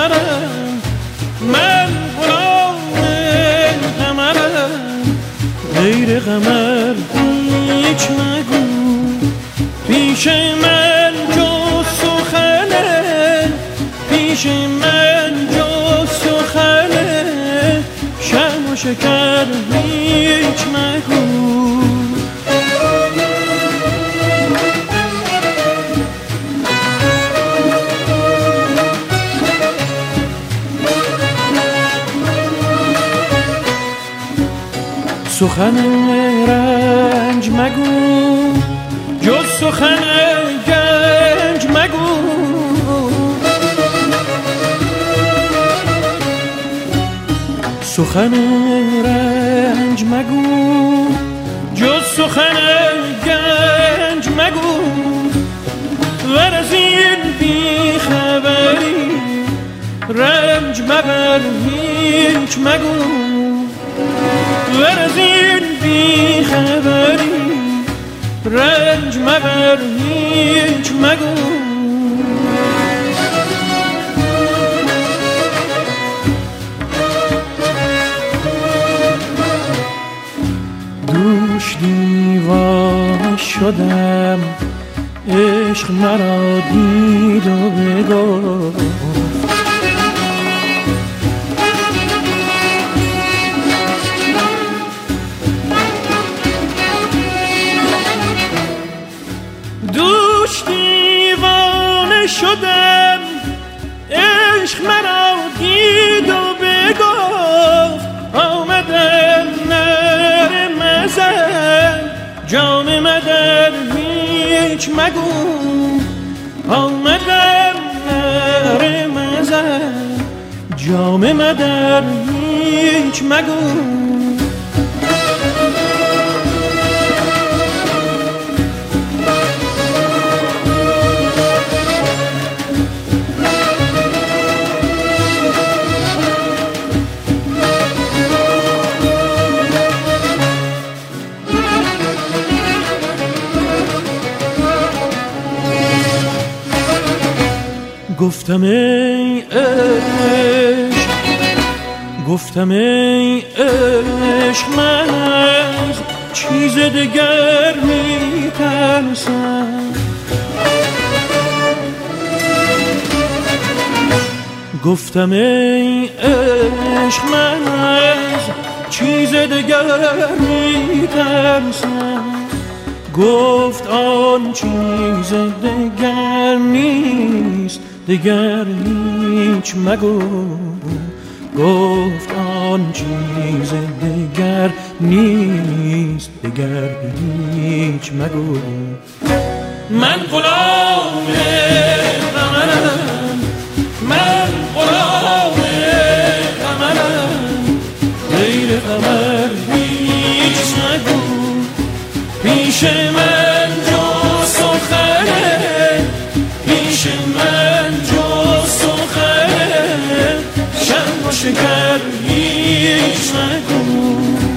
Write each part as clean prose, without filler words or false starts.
قمرم، من غلام قمرم، غیر قمر هیچ مگو، پیش من جز سخنه، پیش من جز سخنه، شرم و شکر هیچ مگو. سخن رنج مگو، جز سخن گنج مگو، سخن رنج مگو، جز سخن گنج مگو، ور از این بی خبری رنج مبر هیچ مگو، ور از این بی خبری رنج مبر هیچ مگو. دوش دیوانه شدم، عشق مرا دید و بگفت، شدم عشق مرا دید و بگفت، آمدم نرم ازم جام مدر هیچ مگو، آمدم نرم ازم جام مدر هیچ مگو. گفتم ای عشق، گفتم ای عشق، من از چیز دگر می ترسم، گفتم ای عشق، من از چیز دگر می ترسم، گفت آن چیز دگر نیست دگر هیچ مگو، گفت آن چیز دگر نیست دگر هیچ مگو. من غلام قمرم، من غلام قمرم، غیر قمر هیچ مگو، پیش من جز سخنه، پیش من جز سخنه، شرم و شکر هیچ مگو.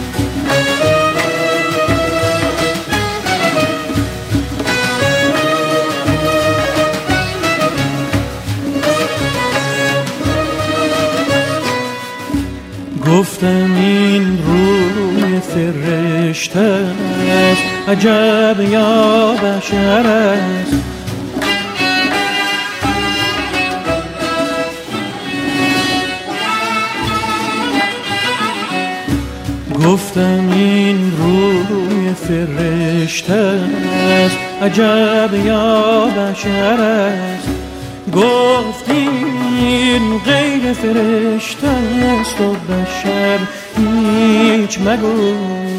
گفتم این روی فرشته است، عجب یا بشر است، گفتم این روی فرشته است، عجب یا بشر است، گفت این غیر فرشته است و بشر هیچ مگو.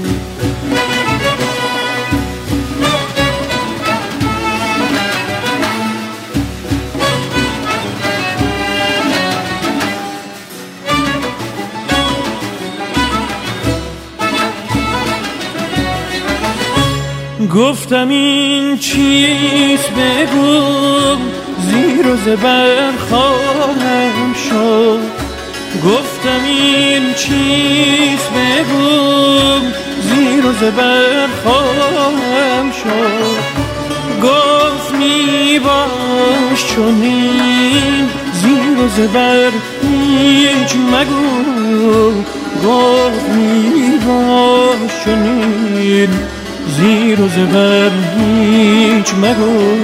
گفتم این چیست بگو، زیر و زبر خواهم شد، گفتم این چیست بگو، زیر و زبر خواهم شد، گفت می باش چنین، زیر و و زبر هیچ مگو، گفت میباش چنین زیر و زبر هیچ مگو.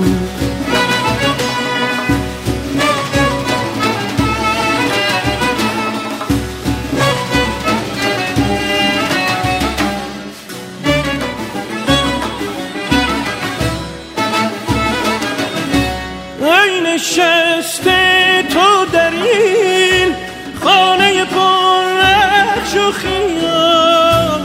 نشسته تو در این خانه پر نقش و خیال،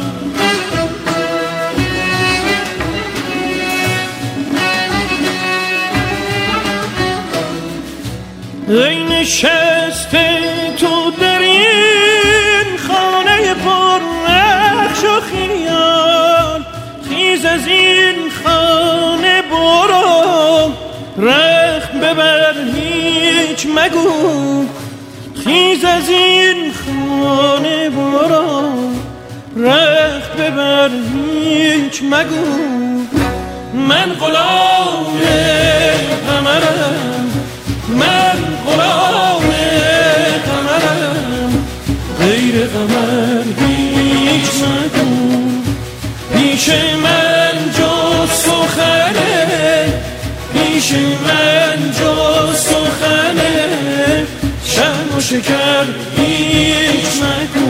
ای نشسته تو در این خانه پر نقش و خیال، خیز از این خانه برو رخت ببر هیچ مگو، خیز از این خانه برو رخت ببر هیچ مگو. من غلام قمرم، من غلام قمرم، غیر قمر هیچ مگو. پیش من جز سخنه، پیش من جز سخنه، شرم و شکر هیچ مگو.